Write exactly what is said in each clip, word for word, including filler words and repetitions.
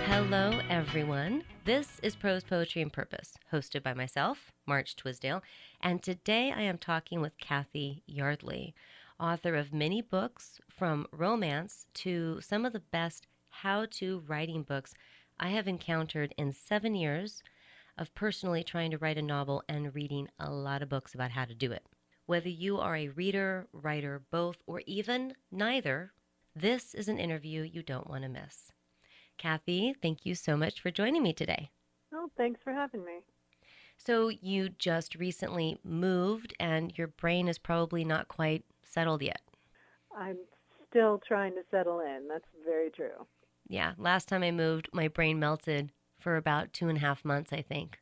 Hello, everyone. This is Prose Poetry and Purpose, hosted by myself, March Twisdale, and today I am talking with Kathy Yardley, author of many books, from romance to some of the best how-to writing books I have encountered in seven years of personally trying to write a novel and reading a lot of books about how to do it. Whether you are a reader, writer, both, or even neither, this is an interview you don't want to miss. Kathy, thank you so much for joining me today. Oh, thanks for having me. So you just recently moved and your brain is probably not quite settled yet. I'm still trying to settle in. That's very true. Yeah, last time I moved, my brain melted for about two and a half months, I think.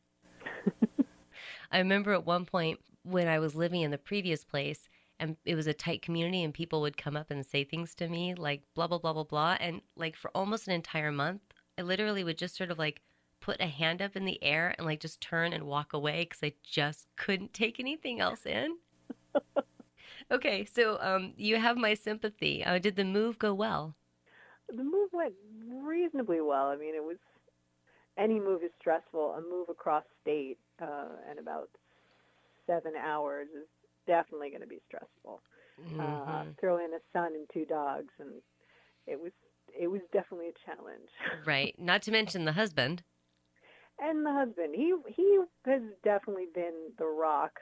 I remember at one point when I was living in the previous place and it was a tight community and people would come up and say things to me like blah, blah, blah, blah, blah. And like for almost an entire month, I literally would just sort of like put a hand up in the air and like just turn and walk away because I just couldn't take anything else in. Okay, so um, you have my sympathy. Uh, did the move go well? The move went reasonably well. I mean, it was any move is stressful. A move across state uh, and about seven hours is definitely going to be stressful. Uh, Mm-hmm. throw in a son and two dogs, and it was it was definitely a challenge. Right. Not to mention the husband. And the husband, he he has definitely been the rock.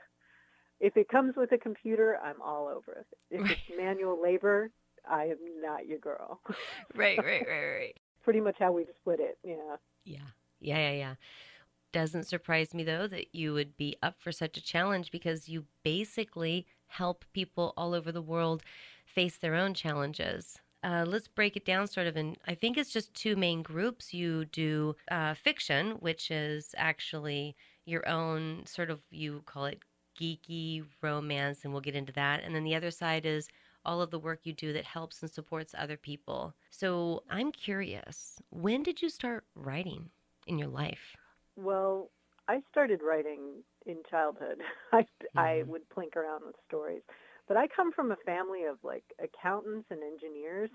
If it comes with a computer, I'm all over it. If Right, it's manual labor, I am not your girl. right, right, right, right. Pretty much how we've split it. Yeah. Yeah. Yeah, yeah, yeah. Doesn't surprise me, though, that you would be up for such a challenge because you basically help people all over the world face their own challenges. Uh, let's break it down sort of in, I think it's just two main groups. You do uh, fiction, which is actually your own sort of, you call it geeky romance, and we'll get into that. And then the other side is all of the work you do that helps and supports other people. So I'm curious, when did you start writing in your life? Well, I started writing in childhood. I I Mm-hmm. would plink around with stories, but I come from a family of like accountants and engineers,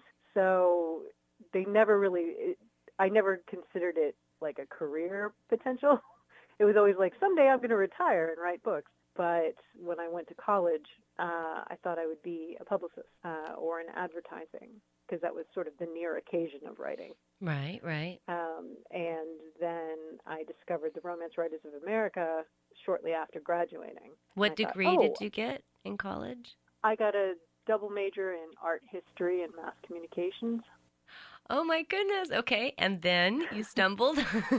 so they never really. It, I never considered it like a career potential. It was always like someday I'm going to retire and write books. But when I went to college, uh, I thought I would be a publicist uh, or in advertising because that was sort of the near occasion of writing. Right, right. Um, and then I discovered the Romance Writers of America shortly after graduating. And What I thought, degree oh, did you get in college? I got a double major in art history and mass communications. Oh my goodness. Okay. And then you stumbled.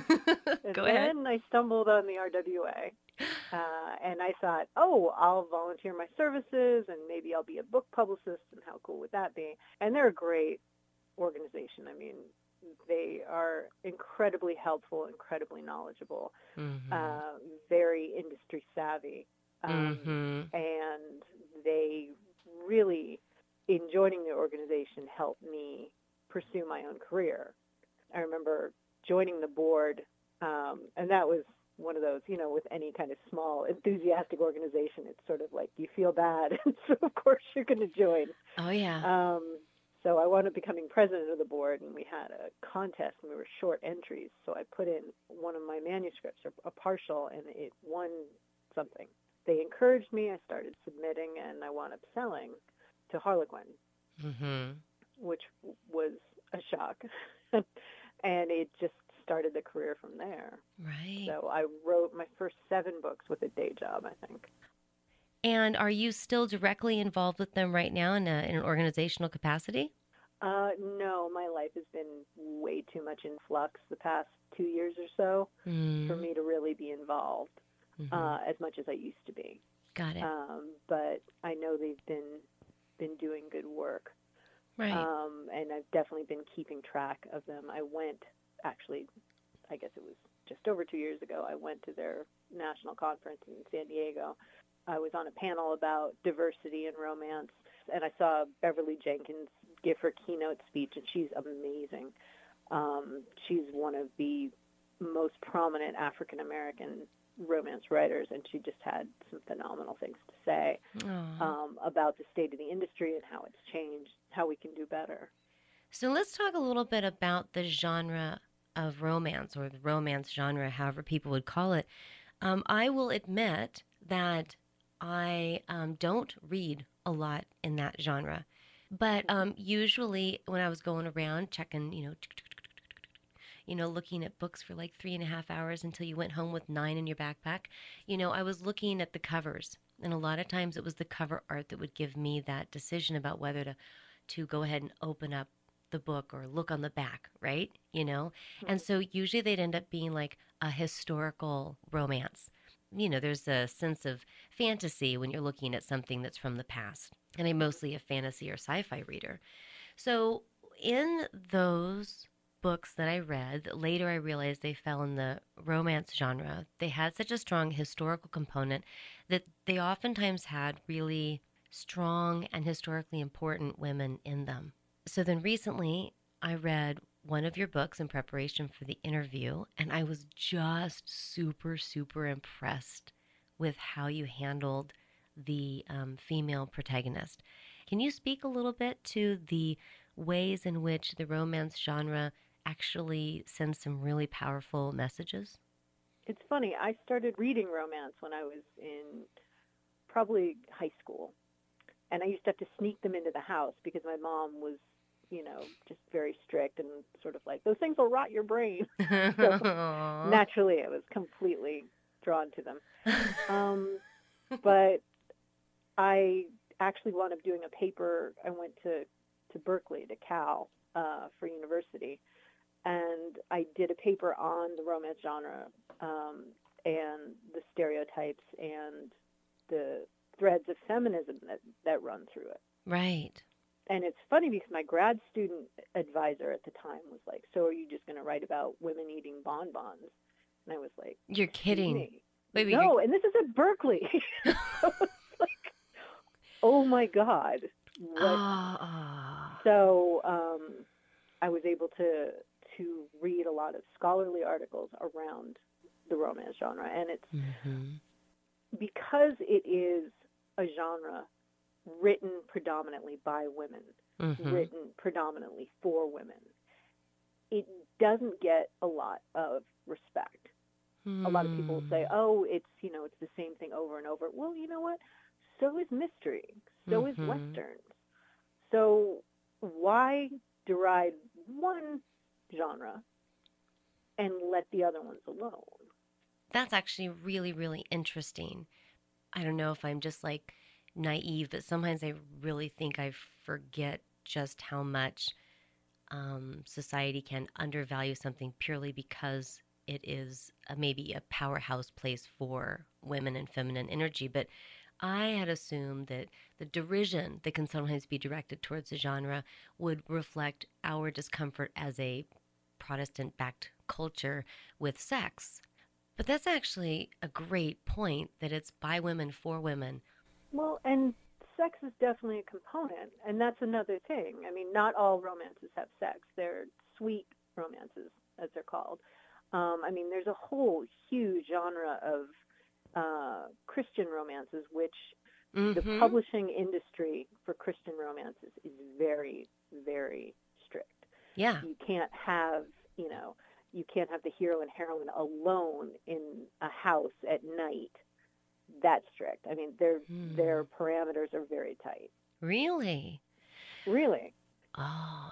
And Go ahead. then I stumbled on the R W A. Uh, and I thought, oh, I'll volunteer my services and maybe I'll be a book publicist. And how cool would that be? And they're a great organization. I mean, they are incredibly helpful, incredibly knowledgeable, Mm-hmm. uh, very industry savvy, um, Mm-hmm. and they really, in joining the organization, helped me pursue my own career. I remember joining the board, um, and that was one of those, you know, with any kind of small, enthusiastic organization, it's sort of like you feel bad, and so of course you're going to join. Oh yeah. Um, so I wound up becoming president of the board, and we had a contest, and we were short entries. So I put in one of my manuscripts, or a partial, and it won something. They encouraged me. I started submitting, and I wound up selling to Harlequin, Mm-hmm. which was a shock. And it just started the career from there. Right. So I wrote my first seven books with a day job, I think. And are you still directly involved with them right now in, a, in an organizational capacity? Uh, no, my life has been way too much in flux the past two years or so for Mm-hmm. me to really be involved Mm-hmm. uh, as much as I used to be. Got it. Um, but I know they've been been doing good work, Right. um, and I've definitely been keeping track of them. I went, actually, I guess it was just over two years ago. I went to their national conference in San Diego. I was on a panel about diversity in romance, and I saw Beverly Jenkins give her keynote speech, and she's amazing. Um, she's one of the most prominent African American romance writers, and she just had some phenomenal things to say Aw. um, about the state of the industry and how it's changed, how we can do better. So let's talk a little bit about the genre of romance, or the romance genre, however people would call it, um, I will admit that I um, don't read a lot in that genre. But um, usually when I was going around checking, you know, you know, looking at books for like three and a half hours until you went home with nine in your backpack, you know, I was looking at the covers. And a lot of times it was the cover art that would give me that decision about whether to, to go ahead and open up the book or look on the back, right? You know? And so usually they'd end up being like a historical romance. You know, there's a sense of fantasy when you're looking at something that's from the past. And I'm mostly a fantasy or sci fi reader. So, in those books that I read, that later I realized they fell in the romance genre, they had such a strong historical component that they oftentimes had really strong and historically important women in them. So then recently, I read one of your books in preparation for the interview, and I was just super, super impressed with how you handled the um, female protagonist. Can you speak a little bit to the ways in which the romance genre actually sends some really powerful messages? It's funny. I started reading romance when I was in probably high school, and I used to have to sneak them into the house because my mom was, you know, just very strict and sort of like, those things will rot your brain. So naturally, I was completely drawn to them. Um, but I actually wound up doing a paper. I went to, to Berkeley, to Cal, uh, for university, and I did a paper on the romance genre um, and the stereotypes and the threads of feminism that, that run through it. Right. And it's funny because my grad student advisor at the time was like, so are you just going to write about women eating bonbons? And I was like, you're kidding. Me? Wait, wait, no, you're... and this is at Berkeley. So it's like, oh my God. What? Oh. So um, I was able to to read a lot of scholarly articles around the romance genre. And it's mm-hmm. because it is a genre written predominantly by women, mm-hmm. written predominantly for women, it doesn't get a lot of respect. Mm. A lot of people will say, oh, it's, you know, it's the same thing over and over. Well, you know what? So is mystery. So mm-hmm. is Westerns. So why deride one genre and let the other ones alone? That's actually really, really interesting. I don't know if I'm just like naive, but sometimes I really think I forget just how much um, society can undervalue something purely because it is a, maybe a powerhouse place for women and feminine energy. But I had assumed that the derision that can sometimes be directed towards the genre would reflect our discomfort as a Protestant backed culture with sex. But that's actually a great point, that it's by women for women. Well, and sex is definitely a component, and that's another thing. I mean, not all romances have sex. They're sweet romances, as they're called. Um, I mean, there's a whole huge genre of uh, Christian romances, which mm-hmm. the publishing industry for Christian romances is very, very strict. Yeah. You can't have, you know, you can't have the hero and heroine alone in a house at night. That strict. I mean, their hmm. their parameters are very tight. Really? Really. Oh.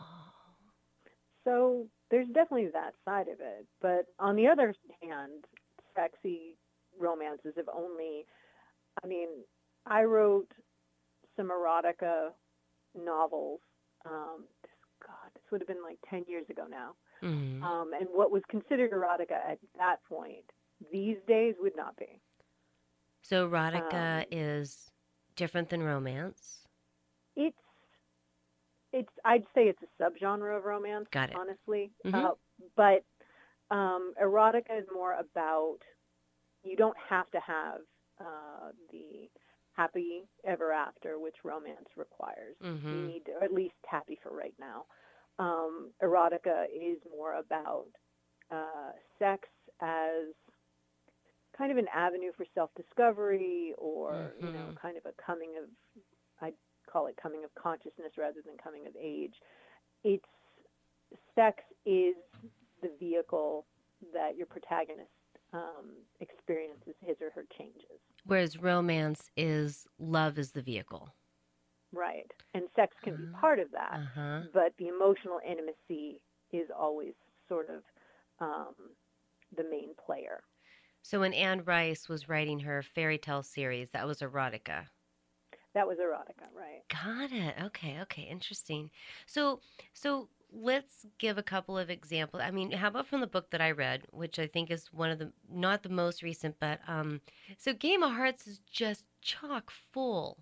So there's definitely that side of it. But on the other hand, sexy romances have only, I mean, I wrote some erotica novels. Um, this, God, this would have been like ten years ago now. Mm-hmm. Um, and what was considered erotica at that point, these days would not be. So erotica um, is different than romance? It's, it's. I'd say it's a subgenre of romance, Got it. honestly. Mm-hmm. Uh, but um, erotica is more about, you don't have to have uh, the happy ever after, which romance requires. Mm-hmm. You need to, or at least happy for right now. Um, erotica is more about uh, sex as kind of an avenue for self-discovery, or, mm-hmm. you know, kind of a coming of, I call it coming of consciousness rather than coming of age. It's, sex is the vehicle that your protagonist um, experiences his or her changes. Whereas romance is love is the vehicle. Right. And sex can be part of that, uh-huh. but the emotional intimacy is always sort of um, the main player. So when Anne Rice was writing her fairy tale series, that was erotica. That was erotica, right. Got it. Okay, okay, interesting. So so let's give a couple of examples. I mean, how about from the book that I read, which I think is one of the not the most recent, but um so Game of Hearts is just chock full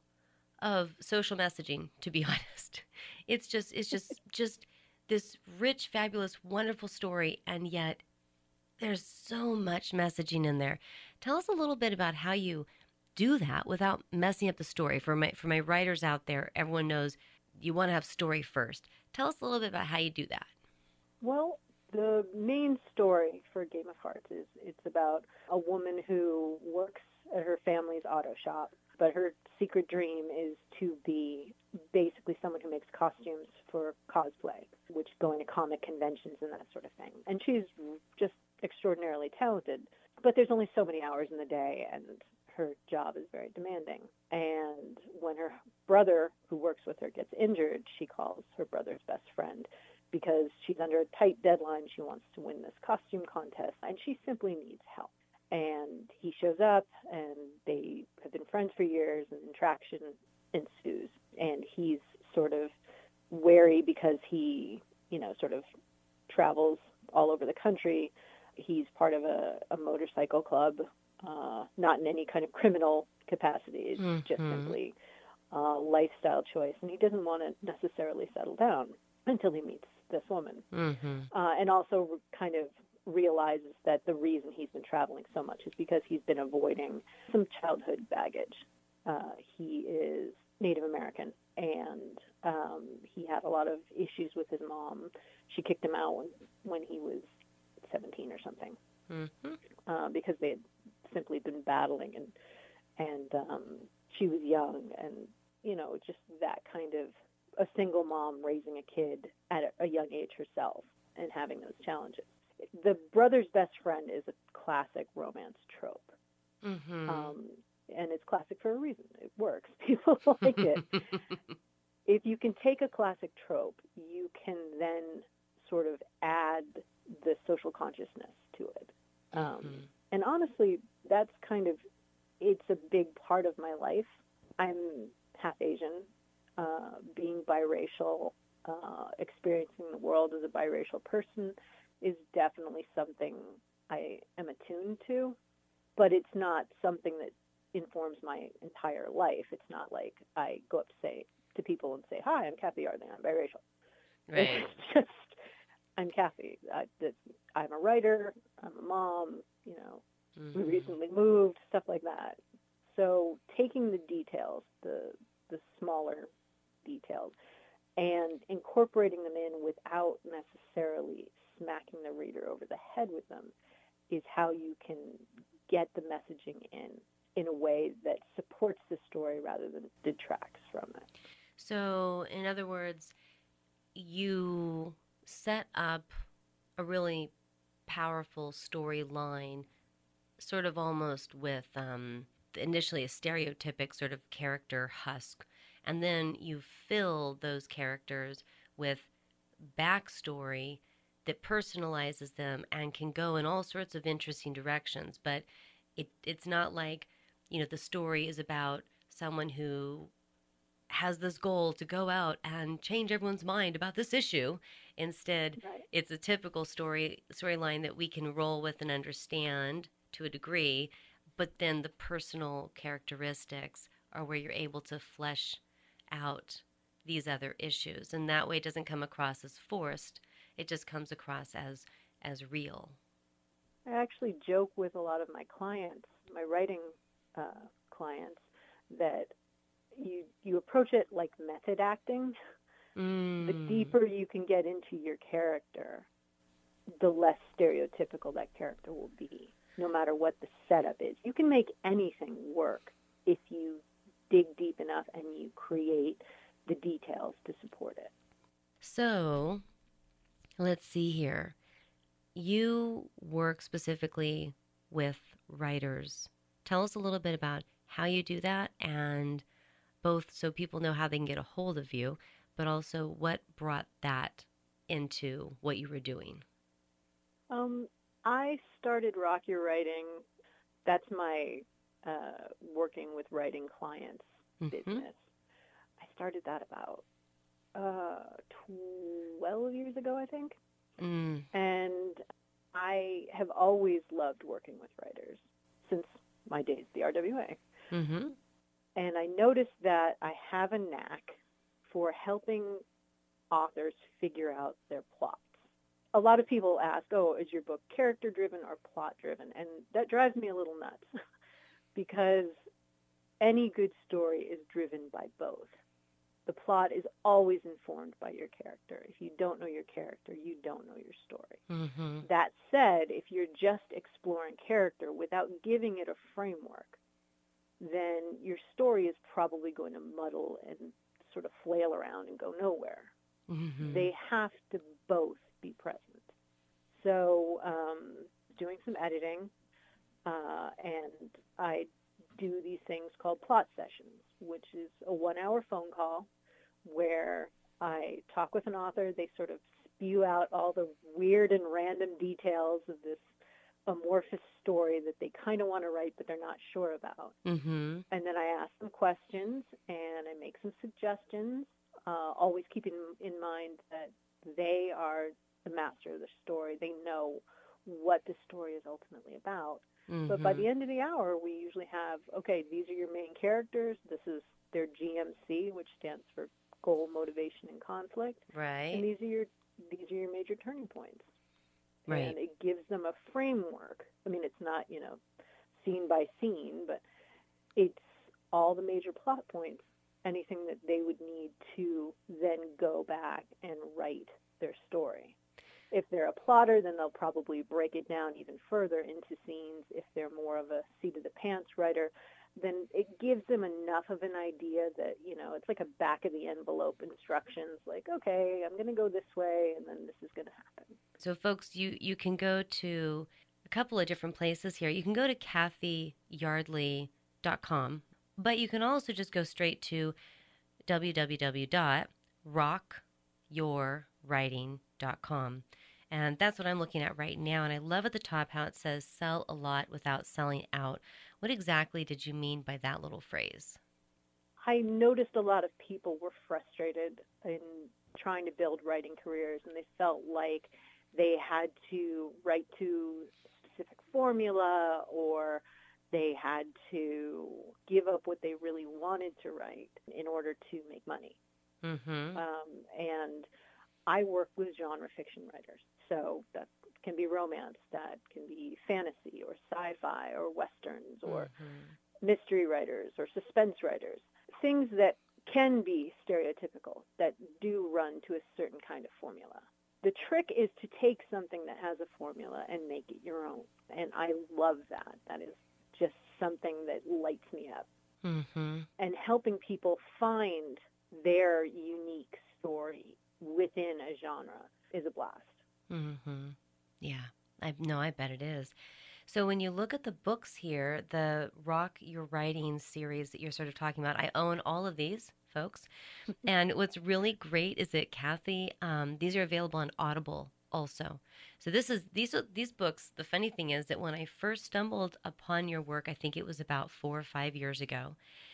of social messaging, to be honest. It's just it's just just this rich, fabulous, wonderful story, and yet there's so much messaging in there. Tell us a little bit about how you do that without messing up the story. For my for my writers out there, everyone knows you want to have story first. Tell us a little bit about how you do that. Well, the main story for Game of Hearts is it's about a woman who works at her family's auto shop, but her secret dream is to be basically someone who makes costumes for cosplay, which going to comic conventions and that sort of thing. And she's just extraordinarily talented, but there's only so many hours in the day, and her job is very demanding. And when her brother, who works with her, gets injured, she calls her brother's best friend because she's under a tight deadline. She wants to win this costume contest, and she simply needs help. And he shows up, and they have been friends for years, and interaction ensues. And he's sort of wary because he, you know, sort of travels all over the country. He's part of a, a motorcycle club, uh, not in any kind of criminal capacity. It's mm-hmm. just simply a lifestyle choice. And he doesn't want to necessarily settle down until he meets this woman. Mm-hmm. Uh, and also kind of realizes that the reason he's been traveling so much is because he's been avoiding some childhood baggage. Uh, he is Native American, and um, he had a lot of issues with his mom. She kicked him out when, when he was seventeen or something, mm-hmm. uh, because they had simply been battling, and and um, she was young, and you know, just that kind of a single mom raising a kid at a, a young age herself and having those challenges. The brother's best friend is a classic romance trope, mm-hmm. um, and it's classic for a reason. It works. People like it. If you can take a classic trope, you can then sort of add the social consciousness to it. Um, mm-hmm. And honestly, that's kind of, it's a big part of my life. I'm half Asian, uh, being biracial, uh, experiencing the world as a biracial person is definitely something I am attuned to, but it's not something that informs my entire life. It's not like I go up to say to people and say, "Hi, I'm Kathy Yardley, I'm biracial." Right. It's just, I'm Kathy. I, I'm a writer. I'm a mom. You know, mm-hmm. we recently moved, stuff like that. So taking the details, the the smaller details, and incorporating them in without necessarily smacking the reader over the head with them is how you can get the messaging in in a way that supports the story rather than detracts from it. So, in other words, you set up a really powerful storyline, sort of almost with um, initially a stereotypic sort of character husk, and then you fill those characters with backstory that personalizes them and can go in all sorts of interesting directions. But it it's not like, you know, the story is about someone who has this goal to go out and change everyone's mind about this issue. Instead, right. It's a typical story storyline that we can roll with and understand to a degree, but then the personal characteristics are where you're able to flesh out these other issues. And that way it doesn't come across as forced. It just comes across as as real. I actually joke with a lot of my clients, my writing uh, clients, that you you approach it like method acting. Mm. The deeper you can get into your character, the less stereotypical that character will be, no matter what the setup is. You can make anything work if you dig deep enough and you create the details to support it. So, let's see here. you work specifically with writers. Tell us a little bit about how you do that, and both so people know how they can get a hold of you, but also what brought that into what you were doing. Um, I started Rock Your Writing. That's my uh, working with writing clients Mm-hmm. business. I started that about uh, twelve years ago, I think. Mm. And I have always loved working with writers since my days at the R W A. Mm-hmm. And I noticed that I have a knack for helping authors figure out their plots. A lot of people ask, oh, is your book character-driven or plot-driven? And that drives me a little nuts because any good story is driven by both. The plot is always informed by your character. If you don't know your character, you don't know your story. Mm-hmm. That said, if you're just exploring character without giving it a framework, then your story is probably going to muddle and sort of flail around and go nowhere. Mm-hmm. They have to both be present. So um, doing some editing, uh, and I do these things called plot sessions, which is a one-hour phone call where I talk with an author. They sort of spew out all the weird and random details of this amorphous story that they kind of want to write, but they're not sure about. Mm-hmm. And then I ask them questions, and I make some suggestions, uh, always keeping in mind that they are the master of the story. They know what the story is ultimately about. Mm-hmm. But by the end of the hour, we usually have, okay, these are your main characters. This is their G M C, which stands for goal, motivation, and conflict. Right. And these are your these are your major turning points. Right. And it gives them a framework. I mean, it's not, you know, scene by scene, but it's all the major plot points, anything that they would need to then go back and write their story. If they're a plotter, then they'll probably break it down even further into scenes. If they're more of a seat-of-the-pants writer, then it gives them enough of an idea that, you know, it's like a back-of-the-envelope instructions, like, okay, I'm going to go this way, and then this is going to happen. So, folks, you, you can go to a couple of different places here. You can go to Kathy Yardley dot com, but you can also just go straight to w w w dot rock your writing dot com. And that's what I'm looking at right now. And I love at the top how it says sell a lot without selling out. What exactly did you mean by that little phrase? I noticed a lot of people were frustrated in trying to build writing careers, and they felt like they had to write to a specific formula, or they had to give up what they really wanted to write in order to make money. Mm-hmm. Um, and I work with genre fiction writers, so that can be romance, that can be fantasy or sci-fi or westerns or Mm-hmm. mystery writers or suspense writers, things that can be stereotypical, that do run to a certain kind of formula. The trick is to take something that has a formula and make it your own, and I love that. That is just something that lights me up. Mm-hmm. And helping people find their unique story within a genre is a blast. Mm-hmm. Yeah, I no, I bet it is. So when you look at the books here, the Rock Your Writing series that you're sort of talking about, I own all of these, folks. And what's really great is that Kathy, um, these are available on Audible also. So this is these are these books. The funny thing is that when I first stumbled upon your work, I think it was about four or five years ago.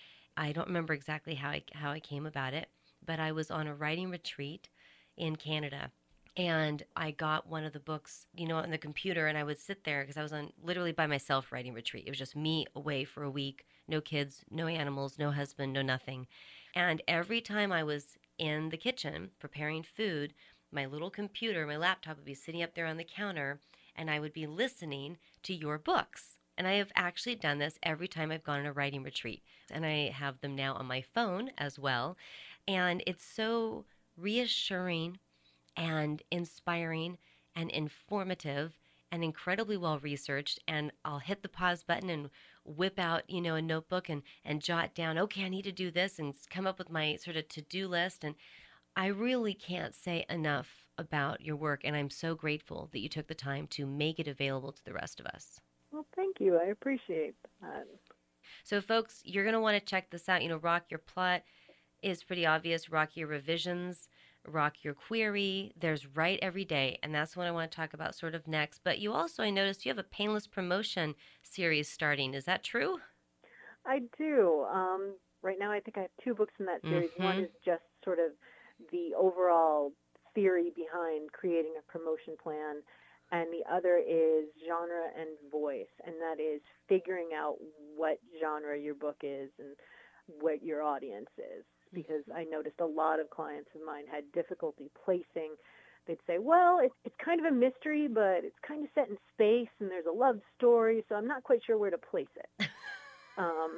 I don't remember exactly how I how I came about it, but I was on a writing retreat in Canada. And I got one of the books, you know, on the computer, and I would sit there because I was on literally by myself writing retreat. It was just me away for a week, no kids, no animals, no husband, no nothing. And every time I was in the kitchen preparing food, my little computer, my laptop would be sitting up there on the counter, and I would be listening to your books. And I have actually done this every time I've gone on a writing retreat. And I have them now on my phone as well. And it's so reassuring and inspiring and informative and incredibly well researched. And I'll hit the pause button and whip out, you know, a notebook and, and jot down, okay, I need to do this, and come up with my sort of to-do list. And I really can't say enough about your work, and I'm so grateful that you took the time to make it available to the rest of us. Well, thank you. I appreciate that. So, folks, you're going to want to check this out. You know, Rock Your Plot is pretty obvious. Rock Your Revisions, Rock Your Query. There's Write Every Day, and that's what I want to talk about sort of next. But you also, I noticed you have a Painless Promotion series starting. Is that true? I do. Um, right now, I think I have two books in that series. Mm-hmm. One is just sort of the overall theory behind creating a promotion plan, and the other is genre and voice, and that is figuring out what genre your book is and what your audience is. Because I noticed a lot of clients of mine had difficulty placing. They'd say, well, it, it's kind of a mystery, but it's kind of set in space, and there's a love story, so I'm not quite sure where to place it. um,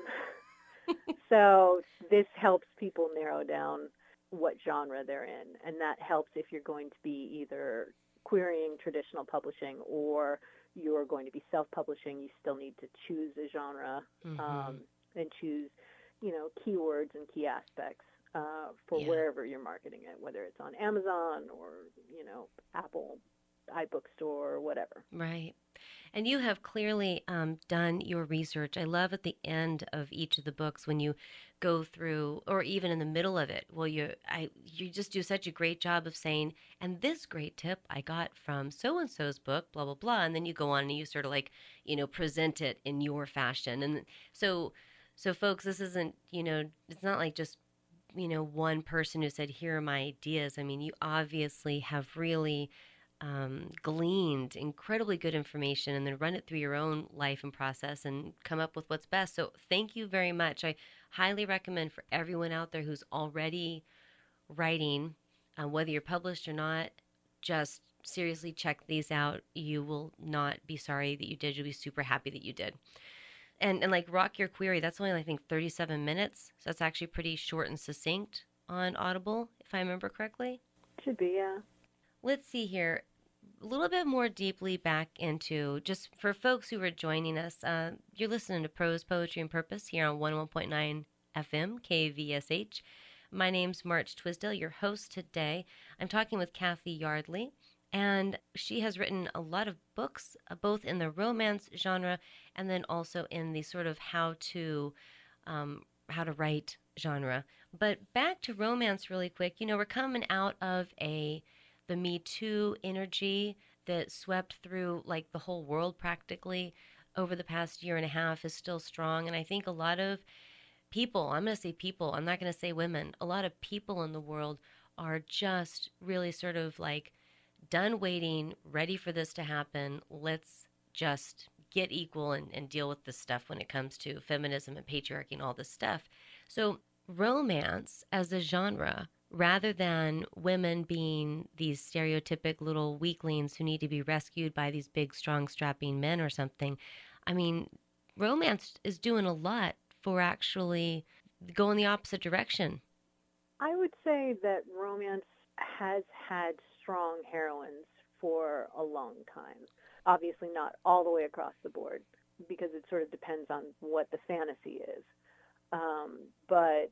so this helps people narrow down what genre they're in, and that helps if you're going to be either querying traditional publishing or you're going to be self-publishing. You still need to choose a genre Mm-hmm. um, and choose, you know, keywords and key aspects uh, for Yeah. wherever you're marketing it, whether it's on Amazon or, you know, Apple iBookstore or whatever. Right. And you have clearly um, done your research. I love at the end of each of the books when you go through, or even in the middle of it, well, you I you just do such a great job of saying, and this great tip I got from so and so's book, blah blah blah, and then you go on and you sort of like, you know, present it in your fashion. And so, so folks, this isn't, you know, it's not like just, you know, one person who said, here are my ideas. I mean, you obviously have really um, gleaned incredibly good information and then run it through your own life and process and come up with what's best. So thank you very much. I highly recommend for everyone out there who's already writing, uh, whether you're published or not, just seriously check these out. You will not be sorry that you did. You'll be super happy that you did. And and like Rock Your Query, that's only I think thirty-seven minutes. So that's actually pretty short and succinct on Audible, if I remember correctly. Should be, yeah. Let's see here. A little bit more deeply back into, just for folks who are joining us, uh, you're listening to Prose, Poetry, and Purpose here on one oh one point nine F M, K V S H. My name's March Twisdale, your host today. I'm talking with Kathy Yardley, and she has written a lot of books, uh, both in the romance genre and then also in the sort of how to, um, how to write genre. But back to romance really quick. You know, we're coming out of a the Me Too energy that swept through like the whole world practically over the past year and a half is still strong. And I think a lot of people, I'm going to say people, I'm not going to say women, a lot of people in the world are just really sort of like done waiting, ready for this to happen. Let's just get equal and, and deal with this stuff when it comes to feminism and patriarchy and all this stuff. So romance as a genre, rather than women being these stereotypic little weaklings who need to be rescued by these big, strong, strapping men or something, I mean, romance is doing a lot for actually going the opposite direction. I would say that romance has had strong heroines for a long time. Obviously not all the way across the board, because it sort of depends on what the fantasy is. Um, but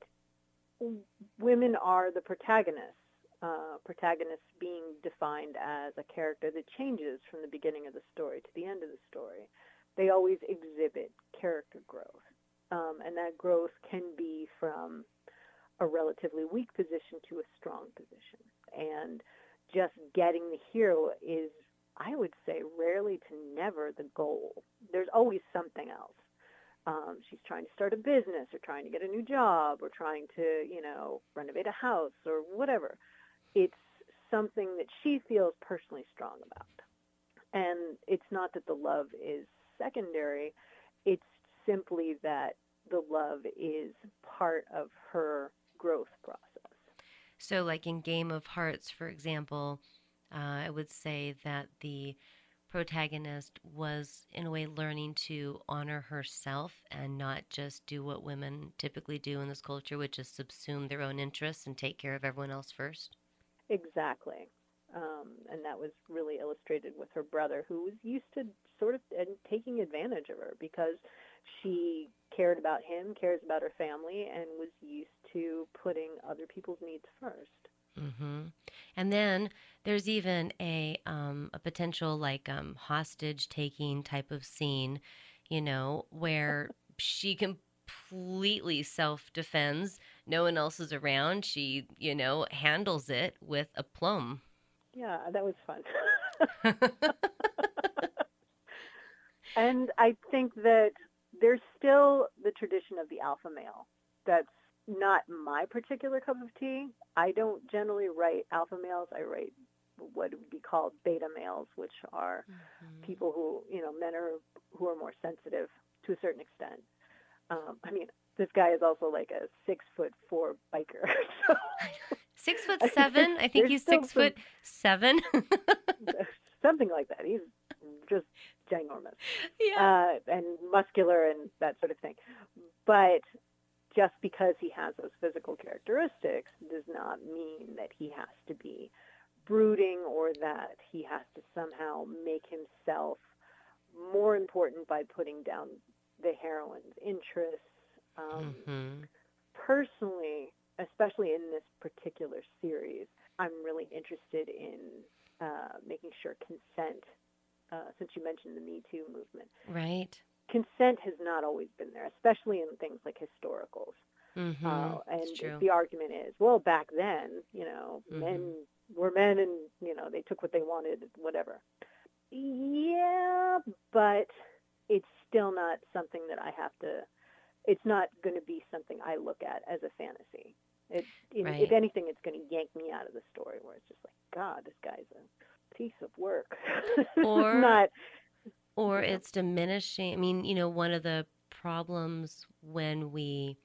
women are the protagonists, uh, protagonists being defined as a character that changes from the beginning of the story to the end of the story. They always exhibit character growth, um, and that growth can be from a relatively weak position to a strong position. And just getting the hero is, I would say, rarely to never the goal. There's always something else. Um, she's trying to start a business or trying to get a new job or trying to, you know, renovate a house or whatever. It's something that she feels personally strong about. And it's not that the love is secondary. It's simply that the love is part of her growth process. So, like in Game of Hearts, for example, uh, I would say that the protagonist was, in a way, learning to honor herself and not just do what women typically do in this culture, which is subsume their own interests and take care of everyone else first. Exactly. Um, and that was really illustrated with her brother, who was used to sort of and taking advantage of her because she cared about him, cares about her family, and was used to putting other people's needs first. Mm-hmm. And then There's even a um, a potential like um, hostage taking type of scene, you know, where she completely self defends. No one else is around. She, you know, handles it with aplomb. Yeah, that was fun. And I think that there's still the tradition of the alpha male. That's not my particular cup of tea. I don't generally write alpha males. I write what would be called beta males, which are Mm-hmm. people who, you know, men are who are more sensitive to a certain extent. Um, I mean, this guy is also like a six foot four biker, so Six foot I mean, there's seven. I think there's he's still six some foot seven. something like that. He's just ginormous Yeah. uh, and muscular and that sort of thing. But just because he has those physical characteristics does not mean that he has to be brooding or that he has to somehow make himself more important by putting down the heroine's interests. Um, Mm-hmm. Personally, especially in this particular series, I'm really interested in uh, making sure consent, uh, since you mentioned the Me Too movement, Right. consent has not always been there, especially in things like historicals. Mm-hmm. Uh, It's and true. the argument is, well, back then, you know, Mm-hmm. men were men and, you know, they took what they wanted, whatever. Yeah, but it's still not something that I have to, it's not going to be something I look at as a fantasy. It, if Right. anything, it's going to yank me out of the story where it's just like, God, this guy's a piece of work. This is Or not, or you know, it's diminishing. I mean, you know, one of the problems when we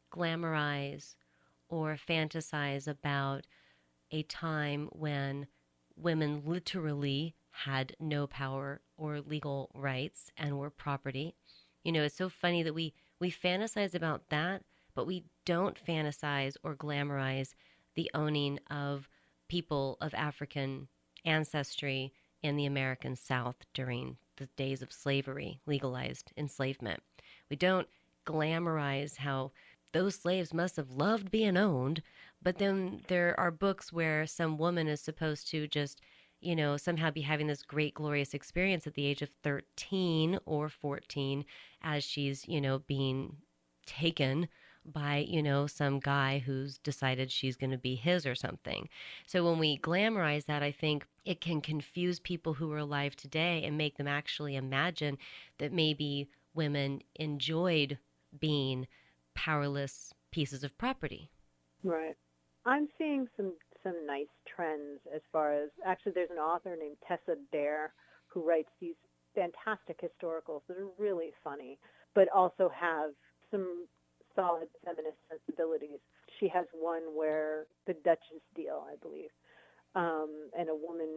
glamorize or fantasize about a time when women literally had no power or legal rights and were property. You know, it's so funny that we we fantasize about that, but we don't fantasize or glamorize the owning of people of African ancestry in the American South during the days of slavery, legalized enslavement. We don't glamorize how those slaves must have loved being owned, but then there are books where some woman is supposed to just, you know, somehow be having this great, glorious experience at the age of thirteen or fourteen as she's, you know, being taken by, you know, some guy who's decided she's going to be his or something. So when we glamorize that, I think it can confuse people who are alive today and make them actually imagine that maybe women enjoyed being powerless pieces of property. right. I'm seeing some some nice trends as far as actually there's an author named Tessa Dare who writes these fantastic historicals that are really funny, but also have some solid feminist sensibilities. She has one where the Duchess deal, I believe, um, and a woman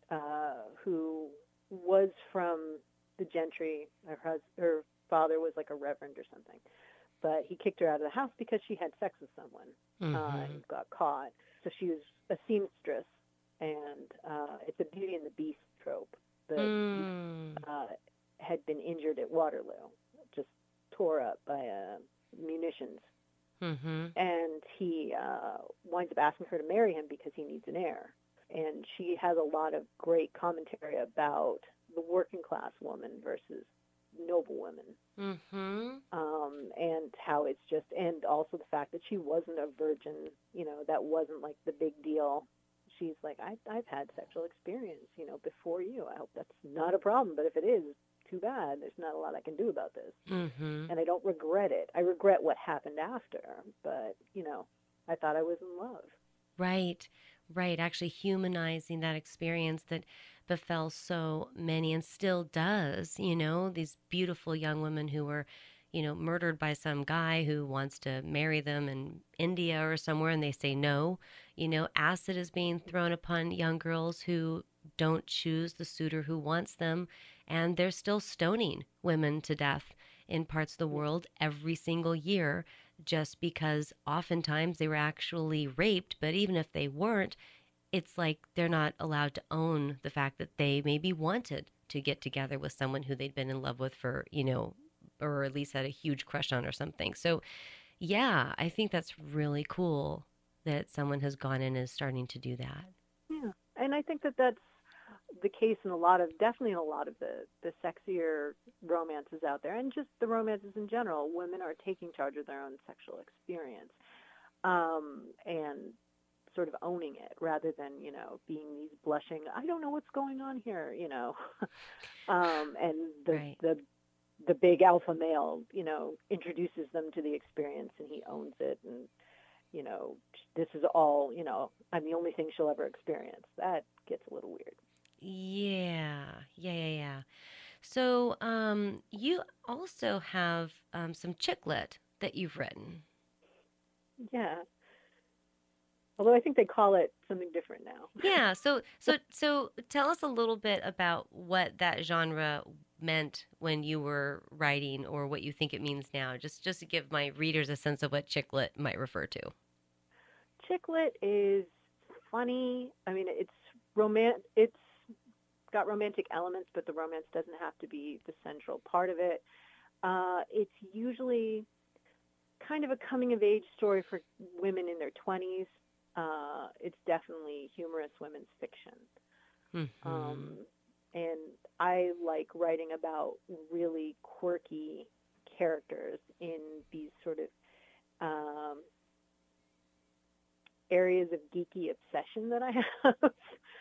uh, who was from the gentry. Her hus- her father was like a reverend or something, but he kicked her out of the house because she had sex with someone uh, Mm-hmm. and got caught. So she was a seamstress, and uh, it's a Beauty and the Beast trope. The beast Mm. uh, had been injured at Waterloo, just tore up by uh, munitions, Mm-hmm. and he uh, winds up asking her to marry him because he needs an heir. And she has a lot of great commentary about the working class woman versus noble women, Mm-hmm. um, and how it's just, and also the fact that she wasn't a virgin, you know, that wasn't like the big deal. She's like, I, I've had sexual experience, you know, before you. I hope that's not a problem, but if it is, too bad. There's not a lot I can do about this, Mm-hmm. and I don't regret it. I regret what happened after, but you know, I thought I was in love. Right. Right. Actually humanizing that experience that befell so many and still does, you know, these beautiful young women who were, you know, murdered by some guy who wants to marry them in India or somewhere and they say no. You know, acid is being thrown upon young girls who don't choose the suitor who wants them, and they're still stoning women to death in parts of the Yeah, world every single year just because oftentimes they were actually raped, but even if they weren't, it's like they're not allowed to own the fact that they maybe wanted to get together with someone who they'd been in love with for, you know, or at least had a huge crush on or something. So, yeah, I think that's really cool that someone has gone in and is starting to do that. yeah. And and I think that that's the case in a lot of, definitely in a lot of the, the sexier romances out there, and just the romances in general. Women are taking charge of their own sexual experience, um, and sort of owning it rather than, you know, being these blushing, I don't know what's going on here, you know, um, and the, Right. the, the big alpha male, you know, introduces them to the experience and he owns it. And, you know, this is all, you know, I'm the only thing she'll ever experience. That gets a little weird. Yeah. Yeah, yeah, yeah. So, um, you also have um, some chick lit that you've written. Yeah. Although I think they call it something different now. Yeah. So, so, so, tell us a little bit about what that genre meant when you were writing, or what you think it means now. Just, just to give my readers a sense of what chick lit might refer to. Chick lit is funny. I mean, it's roman- It's got romantic elements, but the romance doesn't have to be the central part of it. Uh, it's usually kind of a coming of age story for women in their twenties. Uh, it's definitely humorous women's fiction. Hmm. Um, and I like writing about really quirky characters in these sort of um, areas of geeky obsession that I have.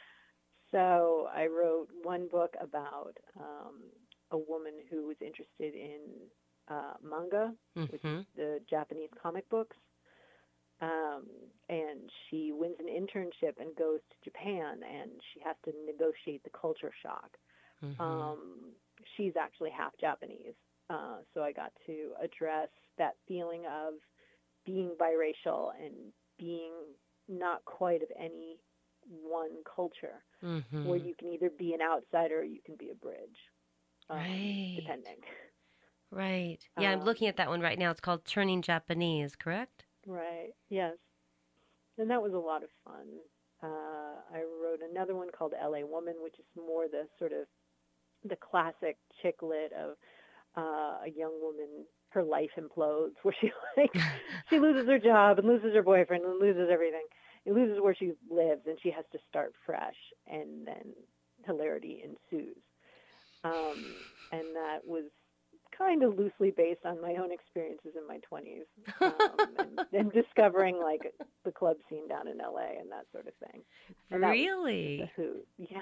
So I wrote one book about um, a woman who was interested in uh, manga, which is Hmm. the Japanese comic books. Um, and she wins an internship and goes to Japan, and she has to negotiate the culture shock. Hmm. Um, she's actually half Japanese, uh, so I got to address that feeling of being biracial and being not quite of any one culture, where Hmm. you can either be an outsider or you can be a bridge, um, Right. depending. Right. Yeah, I'm Um, looking at that one right now. It's called Turning Japanese, correct? right, yes. And that was a lot of fun. Uh, I wrote another one called L A Woman, which is more the sort of the classic chick lit of uh, a young woman, her life implodes, where she like she loses her job and loses her boyfriend and loses everything. It loses where she lives, and she has to start fresh, and then hilarity ensues. Um, and that was kind of loosely based on my own experiences in my twenties, um, and, and discovering like the club scene down in L A and that sort of thing. And that was just a Really? hoot. Yeah.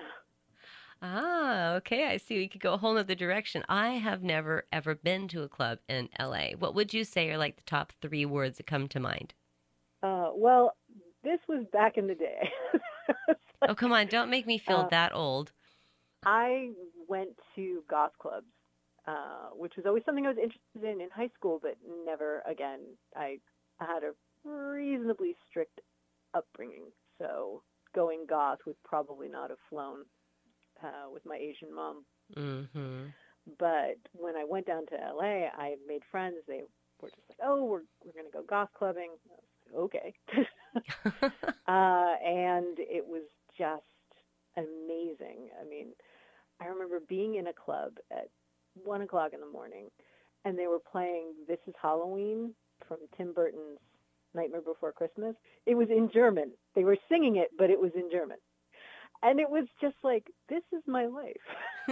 Ah, okay. I see. We could go a whole nother direction. I have never ever been to a club in L A. What would you say are like the top three words that come to mind? Uh, well, this was back in the day. It's Oh, come like, on. Don't make me feel uh, that old. I went to goth clubs, uh, which was always something I was interested in in high school, but never again. I, I had a reasonably strict upbringing, so going goth would probably not have flown uh, with my Asian mom. Mm-hmm. But when I went down to L A, I made friends. They were just like, "Oh, we're we're gonna go goth clubbing." I was like, "Okay," uh, and it was just amazing. I mean, I remember being in a club at one o'clock in the morning, and they were playing "This Is Halloween" from Tim Burton's Nightmare Before Christmas. It was in German. They were singing it, but it was in German, and it was just like, this is my life.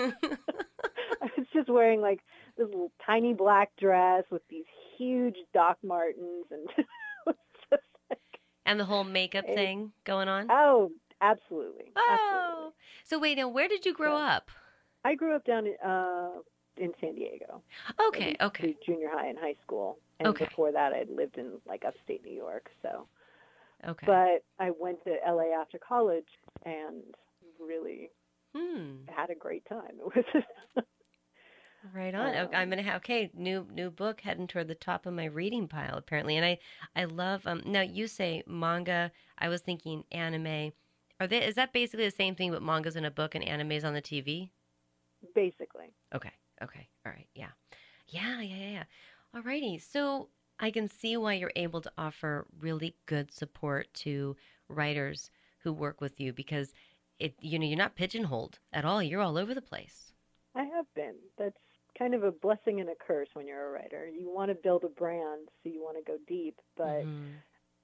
I was just wearing like this little tiny black dress with these huge Doc Martens, and it was just like, And the whole makeup it, thing going on? oh, absolutely, absolutely. Oh. So wait, now where did you grow So up? I grew up down in, uh, in San Diego, at Okay, least okay, through junior high and high school, and okay, before that, I'd lived in like upstate New York. So, okay. but I went to L A after college and really Hmm. had a great time. It was, Right on. Oh, I'm um, gonna have okay, new new book heading toward the top of my reading pile apparently. And I I love um now you say manga, I was thinking anime. Are they is that basically the same thing but manga's in a book and anime's on the T V? basically. Okay. Okay. All right. Yeah. Yeah, yeah, yeah. yeah. Alrighty. So I can see why you're able to offer really good support to writers who work with you because it you know, you're not pigeonholed at all. You're all over the place. I have been. That's kind of a blessing and a curse when you're a writer. You want to build a brand, so you want to go deep, but Mhm.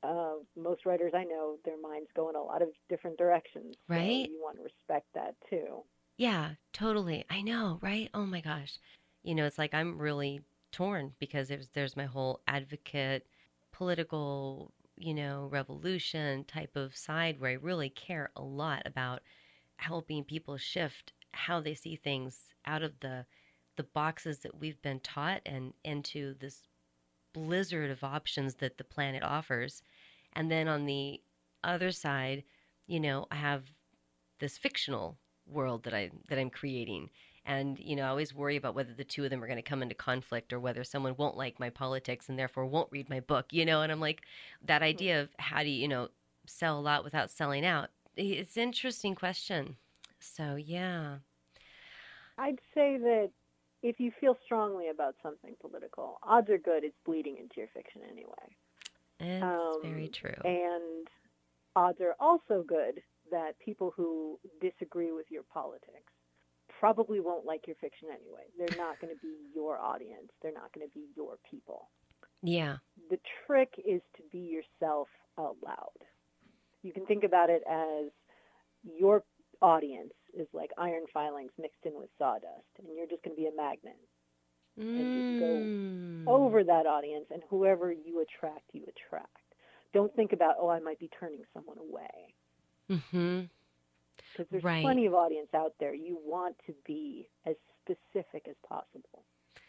uh, most writers I know, their minds go in a lot of different directions. So Right? you want to respect that too. Yeah, totally. I know, right? Oh my gosh. You know, it's like I'm really torn because there's there's my whole advocate, political, you know, revolution type of side where I really care a lot about helping people shift how they see things out of the the boxes that we've been taught and into this blizzard of options that the planet offers. And then on the other side, you know, I have this fictional world that I that I'm creating. And you know, I always worry about whether the two of them are going to come into conflict or whether someone won't like my politics and therefore won't read my book, you know, and I'm like that idea of how do you, you know, sell a lot without selling out. It's an interesting question. So, yeah. I'd say that if you feel strongly about something political, odds are good it's bleeding into your fiction anyway. It's very Um, true. and odds are also good that people who disagree with your politics probably won't like your fiction anyway. They're not going to be your audience. They're not going to be your people. Yeah. The trick is to be yourself out loud. You can think about it as your audience is like iron filings mixed in with sawdust, and you're just going to be a magnet and just go Mm. over that audience, and whoever you attract, you attract. Don't think about, oh, I might be turning someone away, Mhm. because there's Right. plenty of audience out there. You want to be as specific as possible.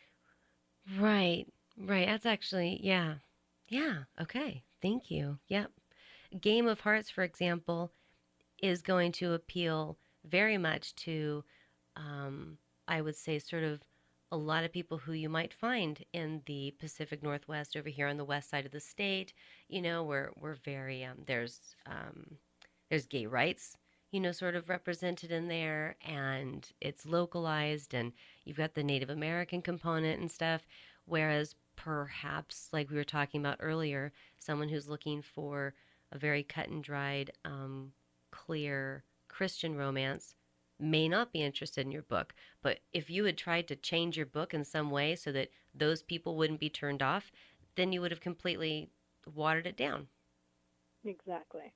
Right. Right. That's actually, yeah. Yeah. Okay. Thank you. Yep. Game of Hearts, for example, is going to appeal very much to, um, I would say, sort of a lot of people who you might find in the Pacific Northwest over here on the west side of the state. You know, we're we're very um, there's um, there's gay rights, you know, sort of represented in there, and it's localized, and you've got the Native American component and stuff. Whereas perhaps, like we were talking about earlier, someone who's looking for a very cut and dried, um, clear Christian romance may not be interested in your book. But if you had tried to change your book in some way so that those people wouldn't be turned off, then you would have completely watered it down. Exactly.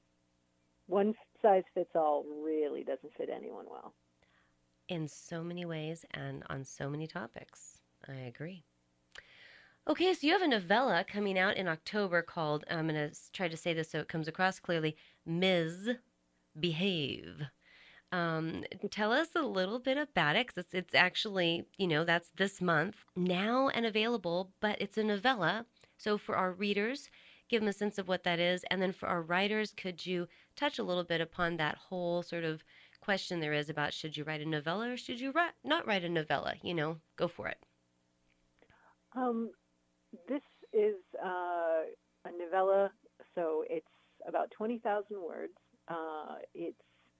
One size fits all really doesn't fit anyone well. In so many ways and on so many topics. I agree. Okay, so you have a novella coming out in October called, I'm going to try to say this so it comes across clearly, Miz Behave. Um, tell us a little bit about it, 'cause it's, it's actually, you know, that's this month now and available, but it's a novella. So for our readers, give them a sense of what that is. And then for our writers, could you touch a little bit upon that whole sort of question there is about should you write a novella or should you ri- not write a novella? You know, go for it. Um, this is uh, a novella, so it's about twenty thousand words. Uh, it's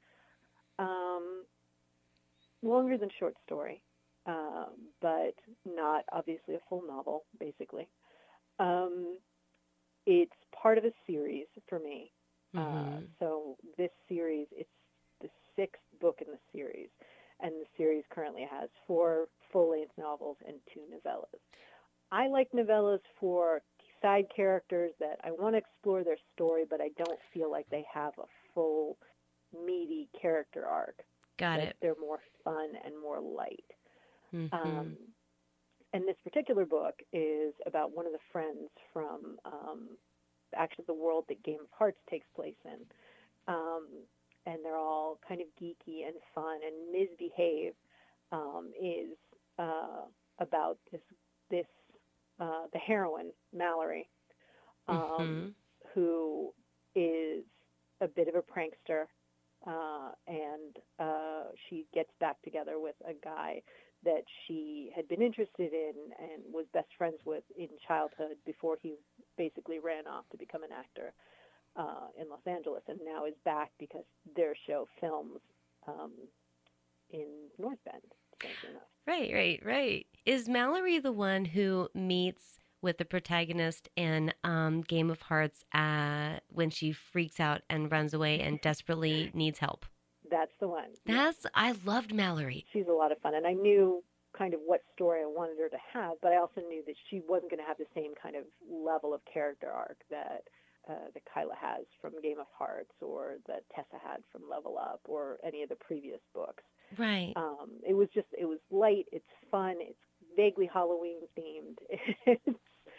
um, longer than short story, uh, but not obviously a full novel, basically. Um, it's part of a series for me. Uh, Mm-hmm. so this series, it's the sixth book in the series, and the series currently has four full-length novels and two novellas. I like novellas for side characters that I want to explore their story, but I don't feel like they have a full, meaty character arc, Got that it. they're more fun and more light. Um, Mm-hmm. and this particular book is about one of the friends from um, actually the world that Game of Hearts takes place in. Um, and they're all kind of geeky and fun. And Misbehave um, is uh, about this this uh, the heroine Mallory, um, Mm-hmm. who is a bit of a prankster, uh, and uh, she gets back together with a guy that she had been interested in and was best friends with in childhood before he basically ran off to become an actor uh, in Los Angeles, and now is back because their show films um, in North Bend, strangely enough. Right, right, right. Is Mallory the one who meets with the protagonist in um, Game of Hearts uh, when she freaks out and runs away and desperately needs help? That's the one, yes. That's I loved Mallory. She's a lot of fun, and I knew kind of what story I wanted her to have, but I also knew that she wasn't going to have the same kind of level of character arc that uh, that Kyla has from Game of Hearts or that Tessa had from Level Up or any of the previous books. Right. Um, it was just, it was light, it's fun, it's vaguely Halloween themed. It's,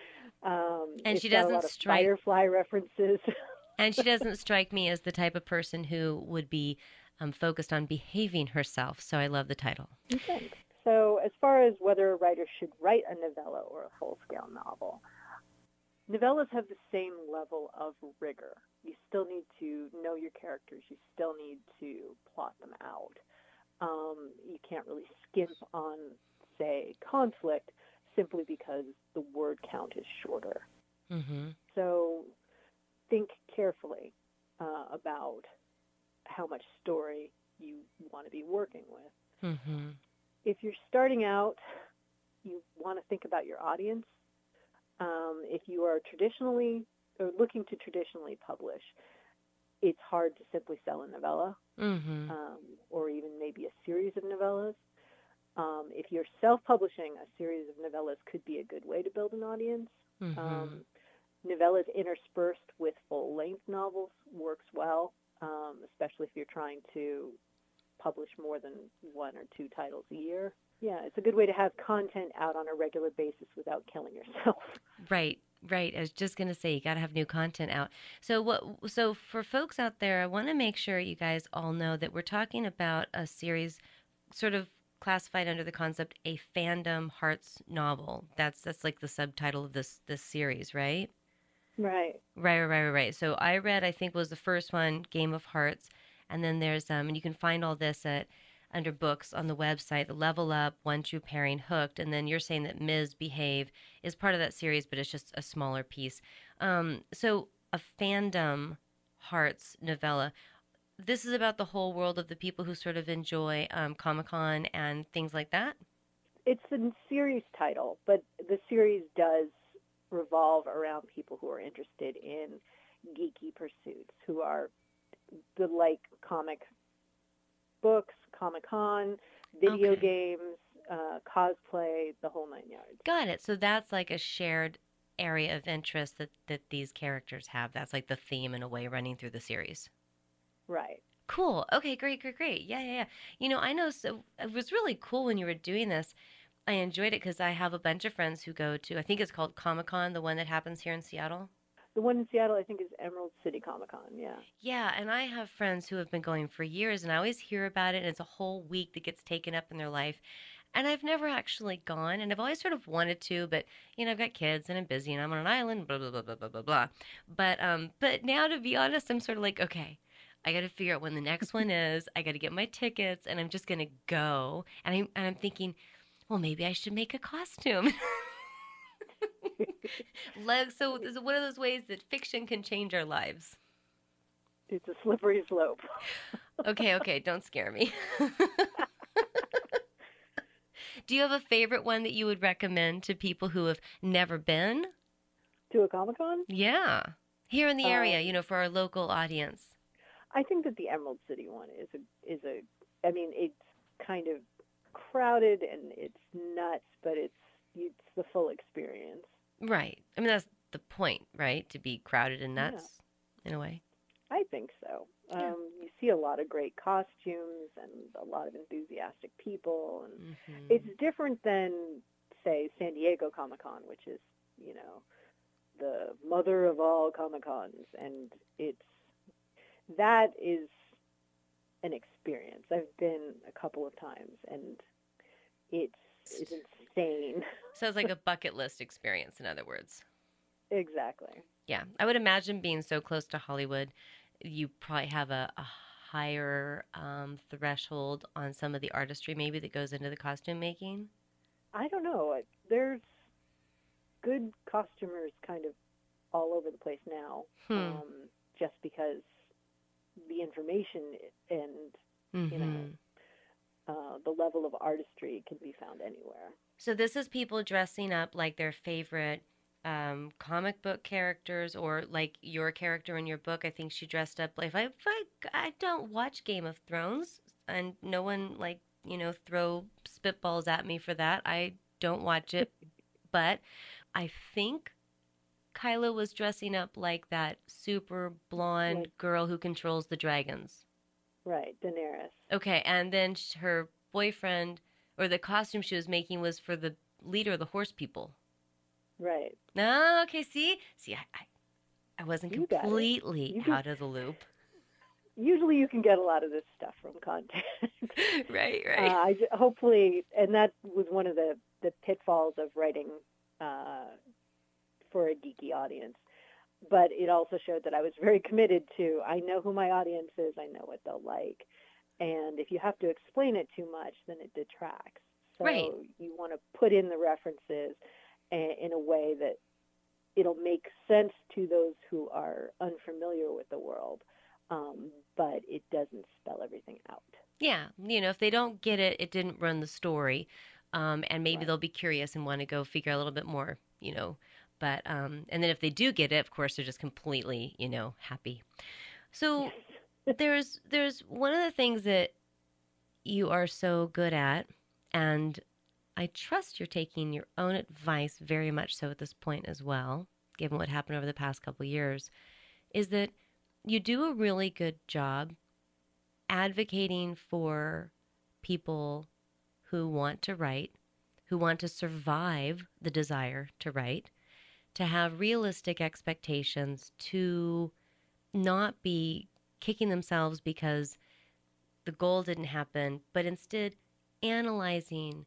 um, And it's she got a doesn't lot of strike Firefly references. and she doesn't strike me as the type of person who would be um, focused on behaving herself. So I love the title. Thanks. So as far as whether a writer should write a novella or a full-scale novel, novellas have the same level of rigor. You still need to know your characters. You still need to plot them out. Um, you can't really skimp on, say, conflict simply because the word count is shorter. Mm-hmm. So think carefully uh, about how much story you want to be working with. Mm-hmm. If you're starting out, you want to think about your audience. Um, if you are traditionally or looking to traditionally publish, it's hard to simply sell a novella, Mm-hmm. um, or even maybe a series of novellas. Um, if you're self-publishing, a series of novellas could be a good way to build an audience. Mm-hmm. Um, novellas interspersed with full-length novels works well, um, especially if you're trying to publish more than one or two titles a year. Yeah, it's a good way to have content out on a regular basis without killing yourself. Right, right. I was just going to say you got to have new content out. So what so for folks out there, I want to make sure you guys all know that we're talking about a series sort of classified under the concept a fandom hearts novel. That's that's like the subtitle of this this series, right? Right. Right, right, right, right. So I read, I think was the first one, Game of Hearts, and then there's um, and you can find all this at under books on the website, the Level Up, One True Pairing, Hooked, and then you're saying that Miz Behave is part of that series, but it's just a smaller piece. Um, so a fandom Hearts novella. This is about the whole world of the people who sort of enjoy um, Comic Con and things like that. It's a series title, but the series does revolve around people who are interested in geeky pursuits, who are the like comic books, Comic-Con, video Okay. games, uh, cosplay, the whole nine yards. Got it. So that's like a shared area of interest that, that these characters have. That's like the theme in a way running through the series. Right. Cool. Okay, great, great, great. Yeah, yeah, yeah. You know, I know so it was really cool when you were doing this. I enjoyed it because I have a bunch of friends who go to, I think it's called Comic Con, the one that happens here in Seattle. The one in Seattle, I think, is Emerald City Comic-Con, yeah. Yeah, and I have friends who have been going for years, and I always hear about it, and it's a whole week that gets taken up in their life. And I've never actually gone, and I've always sort of wanted to, but you know, I've got kids and I'm busy and I'm on an island, blah blah blah blah blah blah blah. But um, but now to be honest, I'm sort of like, okay, I got to figure out when the next one is. I got to get my tickets, and I'm just gonna go. And I'm and I'm thinking, well, maybe I should make a costume. Like, so this is one of those ways that fiction can change our lives. It's a slippery slope. Okay, okay, don't scare me. Do you have a favorite one that you would recommend to people who have never been? To a Comic-Con? Yeah. Here in the area, Um, you know, for our local audience. I think that the Emerald City one is a, is a, I mean, it's kind of crowded and it's nuts, but it's, it's the full experience. Right. I mean, that's the point, right? To be crowded and Yeah. nuts in a way. I think so. Yeah. Um, you see a lot of great costumes and a lot of enthusiastic people, and Mm-hmm. it's different than, say, San Diego Comic-Con, which is, you know, the mother of all Comic-Cons, and it's that is an experience. I've been a couple of times, and it's it's insane. Sounds like a bucket list experience, in other words. Exactly. Yeah. I would imagine being so close to Hollywood, you probably have a, a higher um, threshold on some of the artistry maybe that goes into the costume making. I don't know. There's good costumers kind of all over the place now, Hmm. um, just because the information and Mm-hmm. you know uh, the level of artistry can be found anywhere. So this is people dressing up like their favorite um, comic book characters, or like your character in your book. I think she dressed up like if I, if I I don't watch Game of Thrones, and no one like you know throw spitballs at me for that. I don't watch it, but I think Kyla was dressing up like that super blonde Like, girl who controls the dragons. right, Daenerys. Okay, and then sh- her boyfriend, or the costume she was making, was for the leader of the horse people. Right. No, okay, see? See, I, I, I wasn't You got it. completely You can out of the loop. usually you can get a lot of this stuff from context. Right, uh, right. I ju- hopefully, and that was one of the the pitfalls of writing uh, for a geeky audience. But it also showed that I was very committed to. I know who my audience is. I know what they'll like, and if you have to explain it too much, then it detracts. Right. So you want to put in the references a- in a way that it'll make sense to those who are unfamiliar with the world, um, but it doesn't spell everything out. Yeah, you know, if they don't get it, it didn't run the story. Um, and maybe Right. they'll be curious and want to go figure out a little bit more, you know. But, um, and then if they do get it, of course, they're just completely, you know, happy. So Yes. there's, there's one of the things that you are so good at, and I trust you're taking your own advice very much so at this point as well, given what happened over the past couple of years, is that you do a really good job advocating for people who want to write, who want to survive the desire to write, to have realistic expectations, to not be kicking themselves because the goal didn't happen, but instead analyzing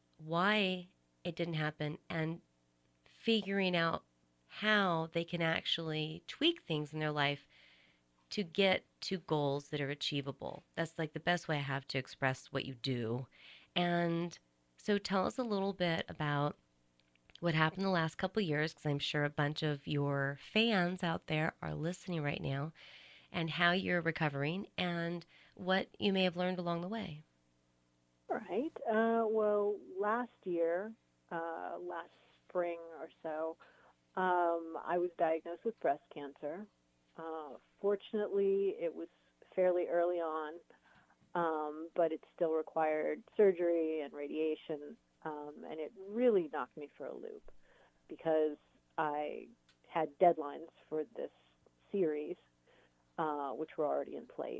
why it didn't happen and figuring out how they can actually tweak things in their life to get to goals that are achievable. That's like the best way I have to express what you do. And so tell us a little bit about what happened the last couple of years, because I'm sure a bunch of your fans out there are listening right now, and how you're recovering and what you may have learned along the way. All right. Uh, well, last year, uh, last spring or so, um, I was diagnosed with breast cancer. Uh, fortunately, it was fairly early on, um, but it still required surgery and radiation, um, and it really knocked me for a loop because I had deadlines for this series, uh, which were already in place,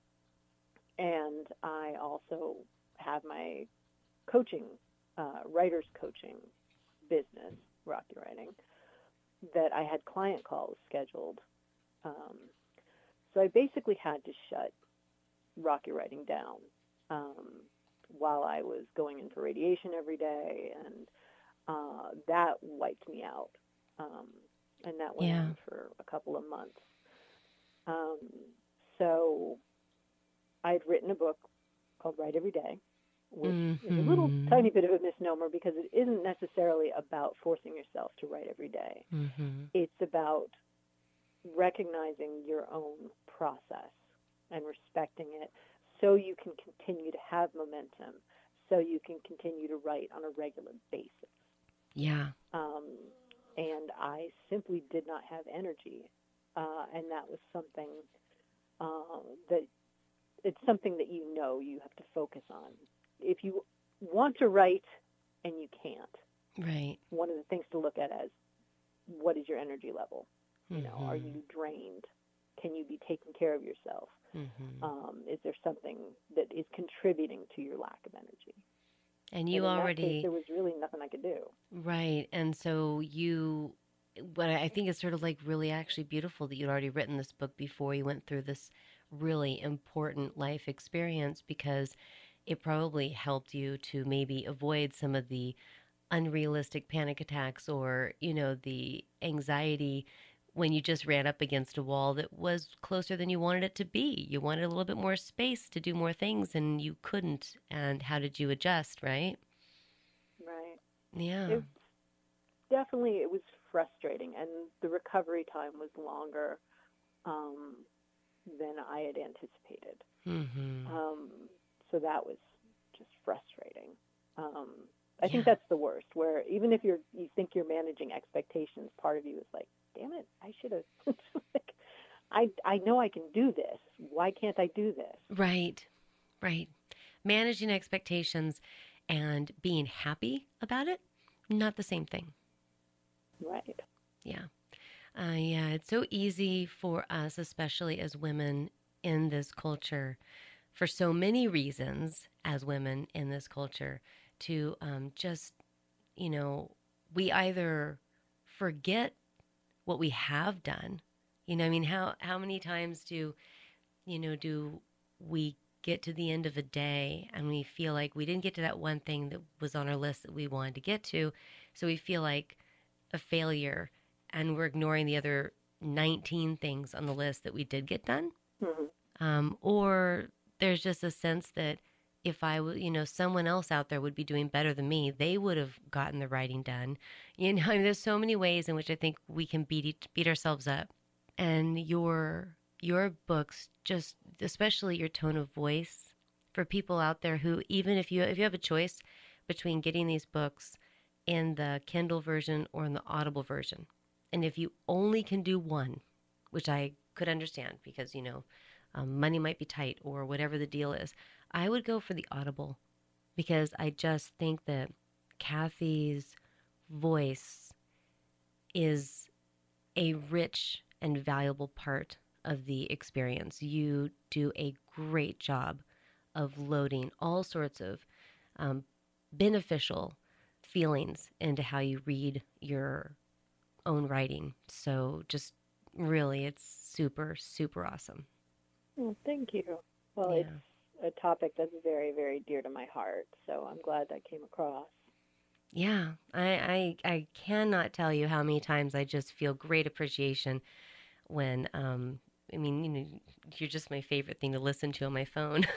and I also have my coaching, uh, writer's coaching business, Rocky Writing, that I had client calls scheduled. Um, so I basically had to shut Rocky Writing down um, while I was going in for radiation every day, and uh, that wiped me out. Um, and that went Yeah. on for a couple of months. Um, so I'd written a book called Write Every Day, which is a little Mm-hmm. tiny bit of a misnomer because it isn't necessarily about forcing yourself to write every day. Mm-hmm. It's about recognizing your own process and respecting it so you can continue to have momentum, so you can continue to write on a regular basis. Yeah. Um, and I simply did not have energy. Uh, and that was something uh, that it's something that you know you have to focus on. If you want to write and you can't, Right. one of the things to look at is what is your energy level? You know, are Mm-hmm. you drained? Can you be taking care of yourself? Mm-hmm. Um, is there something that is contributing to your lack of energy? And And you in that case, already, there was really nothing I could do. right. And so you, what I think is sort of like really actually beautiful that you'd already written this book before you went through this really important life experience, because it probably helped you to maybe avoid some of the unrealistic panic attacks, or, you know, the anxiety when you just ran up against a wall that was closer than you wanted it to be. You wanted a little bit more space to do more things and you couldn't. And how did you adjust, right? Right. Yeah. It's definitely, it was frustrating, and the recovery time was longer um, than I had anticipated. Mhm. Um, so that was just frustrating. Um, I think Yeah. that's the worst, where even if you're you think you're managing expectations, part of you is like, damn it, I should have. like, I I know I can do this. Why can't I do this? Right. Right. Managing expectations and being happy about it, not the same thing. Right. Yeah. Uh, yeah, it's so easy for us, especially as women in this culture, for so many reasons as women in this culture, to um, just, you know, we either forget what we have done. You know, I mean, how how many times do you know do we get to the end of a day and we feel like we didn't get to that one thing that was on our list that we wanted to get to, so we feel like a failure, and we're ignoring the other nineteen things on the list that we did get done. Hmm. Um, or there's just a sense that if I, w- you know, someone else out there would be doing better than me, they would have gotten the writing done. You know, I mean, there's so many ways in which I think we can beat each, beat ourselves up. And your your books, just especially your tone of voice, for people out there who, even if you if you have a choice between getting these books in the Kindle version or in the Audible version, and if you only can do one, which I could understand because you know um, money might be tight or whatever the deal is, I would go for the Audible because I just think that Kathy's voice is a rich and valuable part of the experience. You do a great job of loading all sorts of um, beneficial feelings into how you read your own writing. So just really, it's super, super awesome. Well, thank you. Well, it's Yeah. a topic that's very, very dear to my heart, so I'm glad that came across. Yeah, I, I I cannot tell you how many times I just feel great appreciation when um I mean, you know, you're just my favorite thing to listen to on my phone.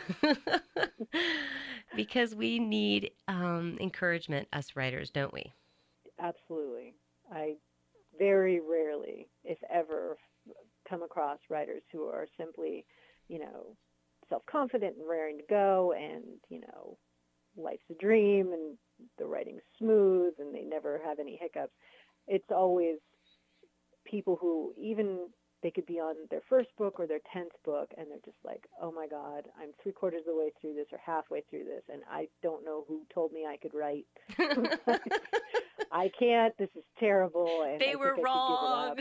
Because we need um encouragement, us writers, don't we? Absolutely. I very rarely, if ever, come across writers who are simply, you know, self-confident and raring to go, and you know, life's a dream, and the writing's smooth, and they never have any hiccups. It's always people who, even they could be on their first book or their tenth book, and they're just like, oh my God, I'm three quarters of the way through this or halfway through this, and I don't know who told me I could write. I can't. This is terrible, and They I think were I should give it up. wrong.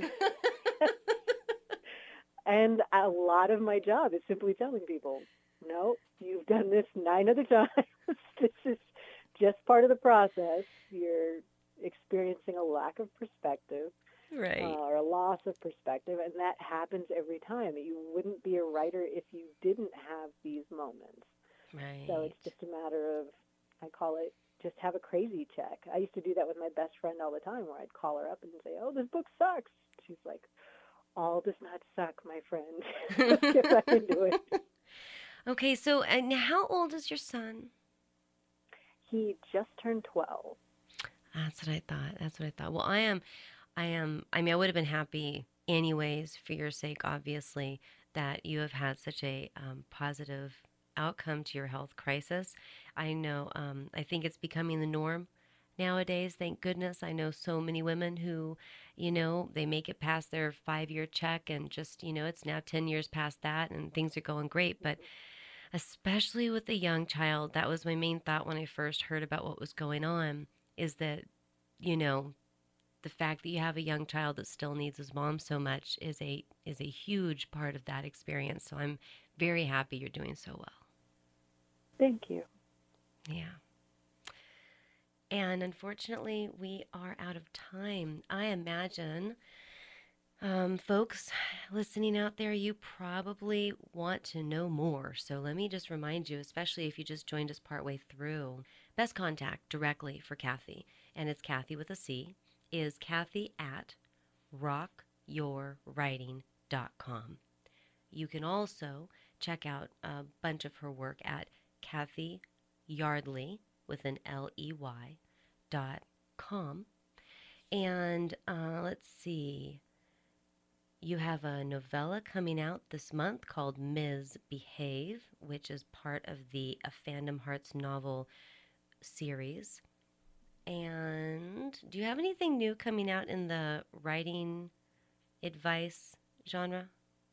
And a lot of my job is simply telling people, no, you've done this nine other times. This is just part of the process. You're experiencing a lack of perspective, uh, Right. or a loss of perspective, and that happens every time. You wouldn't be a writer if you didn't have these moments. So it's Right. just a matter of, I call it, just have a crazy check. I used to do that with my best friend all the time, where I'd call her up and say, oh, this book sucks. She's like, all does not suck, my friend. Let's get back into it. Okay, so and how old is your son? He just turned twelve. That's what I thought. That's what I thought. Well, I am I am, I mean, I would have been happy anyways for your sake, obviously, that you have had such a um, positive outcome to your health crisis. I know, um, I think it's becoming the norm nowadays, thank goodness. I know so many women who, you know, they make it past their five year check and just, you know, it's now ten years past that and things are going great. But especially with a young child, that was my main thought when I first heard about what was going on is that, you know, the fact that you have a young child that still needs his mom so much is a is a huge part of that experience. So I'm very happy you're doing so well. Thank you. Yeah. And unfortunately, we are out of time. I imagine, um, folks listening out there, you probably want to know more. So let me just remind you, especially if you just joined us partway through, best contact directly for Kathy, and it's Kathy with a C, is Kathy at rock your writing dot com. You can also check out a bunch of her work at Kathy Yardley with an L E Y dot com. And uh, let's see, you have a novella coming out this month called Miz Behave, which is part of the A Fandom Hearts novel series. And do you have anything new coming out in the writing advice genre?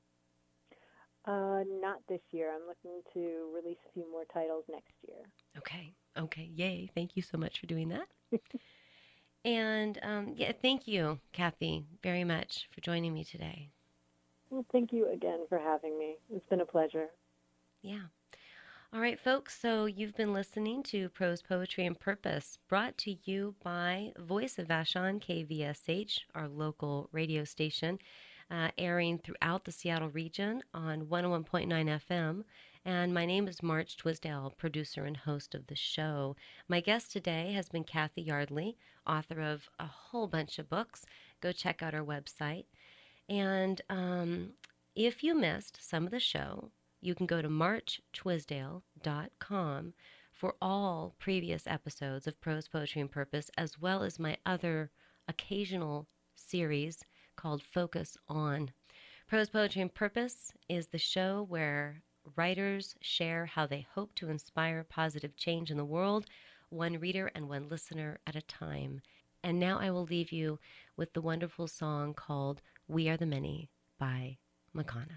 Uh, not this year. I'm looking to release a few more titles next year. Okay. Okay. Yay. Thank you so much for doing that. And um, yeah, thank you, Kathy, very much for joining me today. Well, thank you again for having me. It's been a pleasure. Yeah. All right, folks, so you've been listening to Prose Poetry and Purpose, brought to you by Voice of Vashon, K V S H, our local radio station, uh, airing throughout the Seattle region on one oh one point nine F M. And my name is March Twisdale, producer and host of the show. My guest today has been Kathy Yardley, author of a whole bunch of books. Go check out our website. And um, if you missed some of the show, you can go to march twisdale dot com for all previous episodes of Prose Poetry and Purpose, as well as my other occasional series called Focus On. Prose Poetry and Purpose is the show where writers share how they hope to inspire positive change in the world, one reader and one listener at a time. And now I will leave you with the wonderful song called We Are the Many by Makana.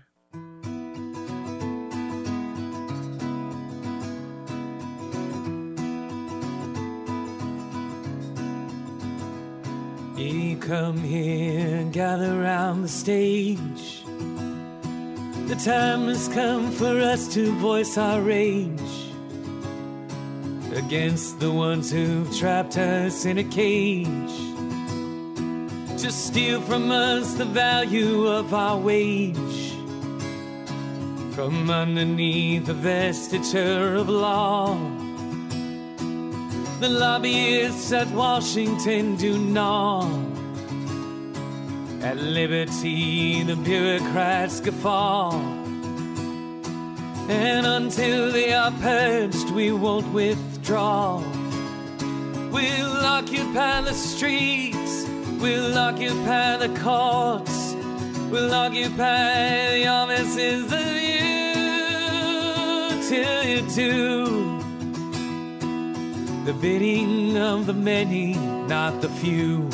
Ye come here, gather round the stage. The time has come for us to voice our rage against the ones who've trapped us in a cage, to steal from us the value of our wage, from underneath the vestiture of law. The lobbyists at Washington do gnaw at liberty, the bureaucrats guffaw. And until they are purged, we won't withdraw. We'll occupy the streets, we'll occupy the courts, we'll occupy the offices of you, till you do the bidding of the many, not the few.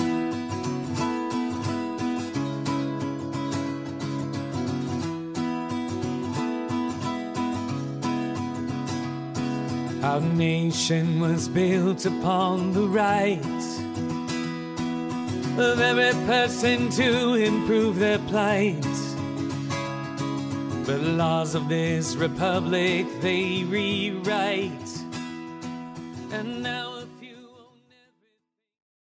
Our nation was built upon the right of every person to improve their plight. But laws of this republic they rewrite. And now